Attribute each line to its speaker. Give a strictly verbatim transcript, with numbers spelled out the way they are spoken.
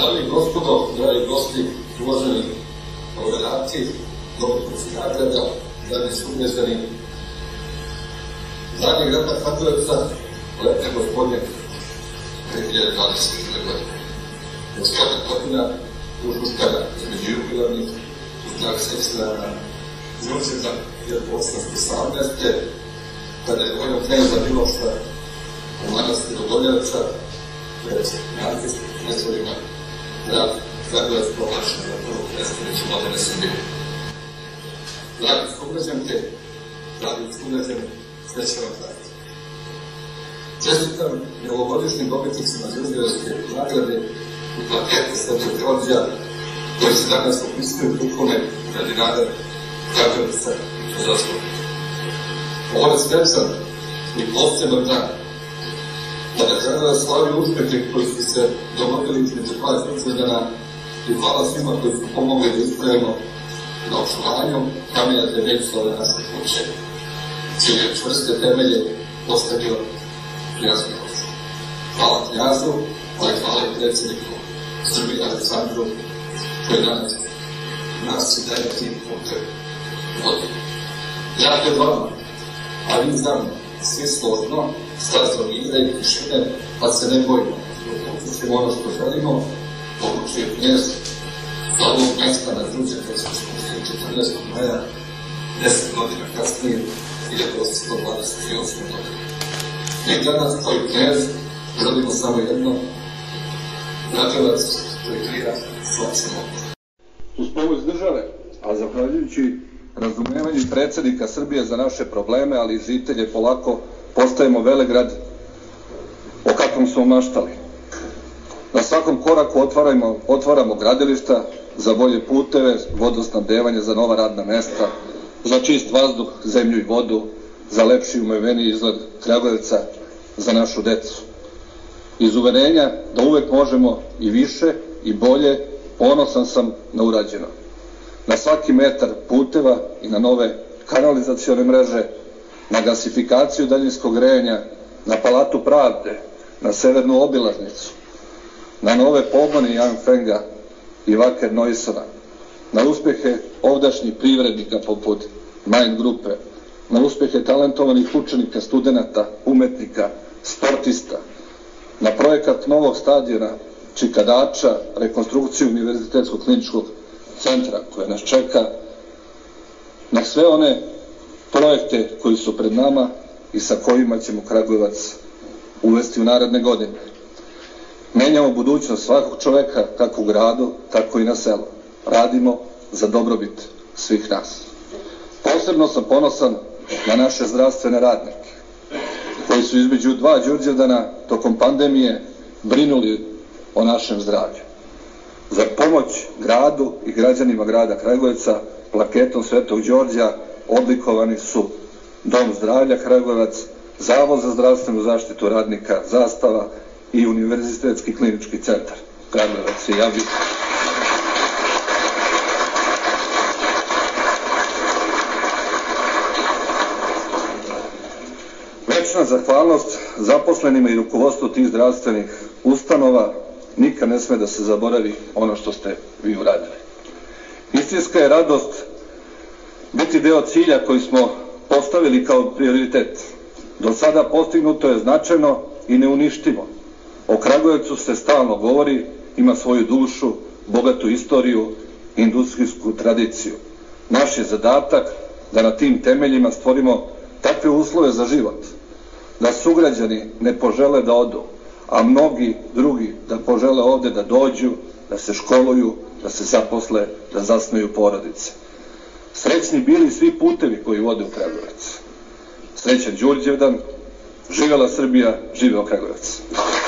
Speaker 1: Dame i gospodo, dragi gosti, uvaženi laureati, dobitnici nagrada, dragi sugrađani, zadnjeg rata Kragujevaca, letnje gospodnje dve hiljade dvadeset godine. Gospodina godina ušuškana između jubilarnih u znak sećanja Đurđevdan hiljadu osamsto osamnaeste. kada je vojnog kneza Miloša u manastiru Doljevaca pred nacistim knezovima grad Kragujevac proglašen za prvu prestonicu moderne Srbije. Dragi sugrađanke, dragi sugrađani, srećan vam dan. Čestitam i ovogodišnjim dobitnicima Đurđevdanske nagrade i plakete Svetog Đorđa koji se danas upisuju duhovne kardinale Kragujevca i Kozarskog. Ovo je svečan i poseban dan, kada Kragujevac slavi uspehe koji su se dogodili između dva Đurđevdana i hvala svima koji su pomogli da ispravimo na očuvanju kamenja temeljstva naše kuće, čije je čvrste temelje postavio knjaz Miloš. Hvala knjazu, ali hvala i predsjedniku Srbije Aleksandru, koji danas nas i daje tim putem vodi. Ja pred vama, a vi za mnom, svi složno, stazom mira i tišine, pa se ne bojimo. Uključimo ono što želimo, poručuje knjez, da ovog mesta na Đurđevdanskoj skupštini četrnaestog maja, deset godina kasnije, hiljadu osamsto dvadeset osme. godine. Mi danas, kao i knjez, želimo samo jedno, Kragujevac koji krija svacimo.
Speaker 2: Uz pomoć države, a zahvaljujući razumevanju predsjednika Srbije za naše probleme, ali i žitelje, polako postajemo velegrad o kakvom smo maštali. Na svakom koraku otvaramo, otvaramo gradilišta za bolje puteve, vodosnabdevanje za nova radna mesta, za čist vazduh, zemlju i vodu, za lepši i umeveniji izgled Kragujevca, za našu decu. Iz uverenja da uvek možemo i više i bolje, ponosan sam na urađeno. Na svaki metar puteva i na nove kanalizacione mreže, na gasifikaciju daljinskog grejanja, na Palatu pravde, na severnu obilaznicu, na nove pogone Jan Fenga i Vaker Noisona, na uspehe ovdašnjih privrednika poput Mind grupe, na uspehe talentovanih učenika, studenata, umetnika, sportista, na projekat novog stadiona Čikadača, rekonstrukciju Univerzitetskog kliničkog centra koje nas čeka, na sve one projekte koji su pred nama i sa kojima ćemo Kragujevac uvesti u naredne godine. Menjamo budućnost svakog čoveka, kako u gradu, tako i na selu. Radimo za dobrobit svih nas. Posebno sam ponosan na naše zdravstvene radnike, koji su između dva Đurđevdana tokom pandemije brinuli o našem zdravlju. Za pomoć gradu i građanima grada Kragujevca plaketom Svetog Đorđa odlikovani su Dom zdravlja Kragujevac, Zavod za zdravstvenu zaštitu radnika Zastava i Univerzitetski klinički centar Kragujevac. Ja bih večna zahvalnost zaposlenima i rukovodstvu tih zdravstvenih ustanova. Nikad ne sme da se zaboravi ono što ste vi uradili. Istinska je radost biti deo cilja koji smo postavili kao prioritet. Do sada postignuto je značajno i neuništivo. O Kragujevcu se stalno govori, ima svoju dušu, bogatu istoriju i industrijsku tradiciju. Naš je zadatak da na tim temeljima stvorimo takve uslove za život, da sugrađani ne požele da odu, a mnogi drugi da požele ovde da dođu, da se školuju, da se zaposle, da zasnuju porodice. Srećni bili svi putevi koji vode u Kragujevac. Srećan Đurđevdan, živela Srbija, živeo Kragujevac.